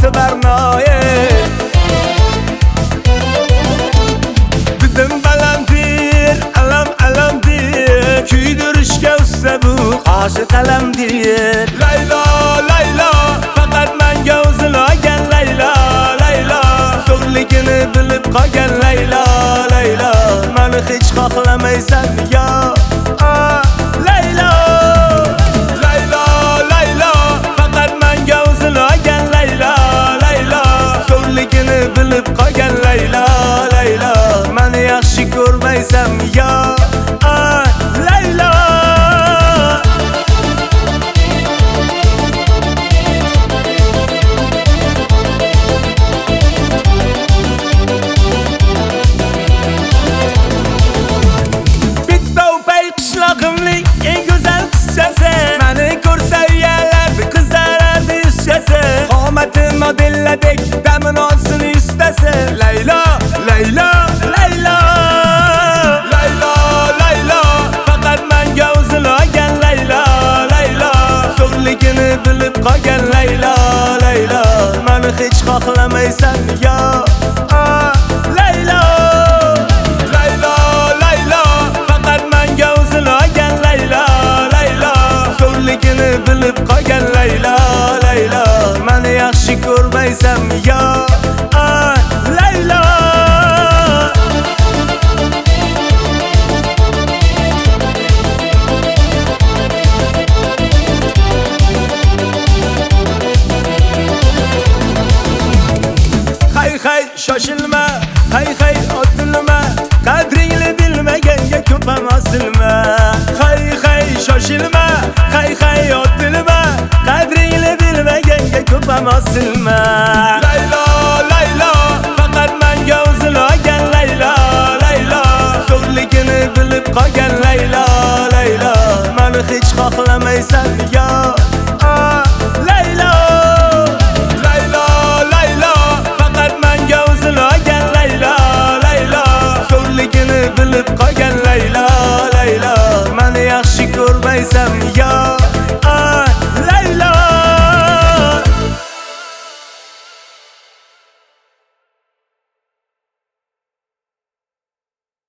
hayatı bernaye. Bizim balandir, alamdir, küydürüşke usta bu aşık alamdir. Layla, Layla, fakat menge uzulagan Layla, Layla, zo'rligini bilib qolgan Layla, Layla, meni hech xohlamaysan ya, Layla. Layla, Layla, fakat menge uzulagan Layla, Layla, zo'rligini bilib qolgan Layla, Layla, meni yaxshi ko'rmaysan ya, Layla. Eng güzel kızcası, meni ko'rsa uyaladi, qizaradi yuzchasi. Qomati modelladek damin olsin yuztasi. Layla, Layla, Layla, Layla, Layla, faqat menga uzulagan Layla, Layla, zo'rligini bilib qolgan Layla, Layla, meni hech xohlamaysan ya, Layla. Layla, Layla, faqat menga uzulagan Layla, Layla, zo'rligini bilib qolgan Layla, Layla, meni yaxshi ko'rmaysan ya, Layla. Hay hay shoshilma, hay hay otilma, qadringni bilmaganga ko'p ham osilma. Hay hay shoshilma, hay hay otilma, qadringni bilmaganga ko'p ham osilma. Layla, Layla, faqat menga uzulagan Layla, Layla, zo'rligini bilib qolgan Layla, Layla, meni hech xohlamaysan ya,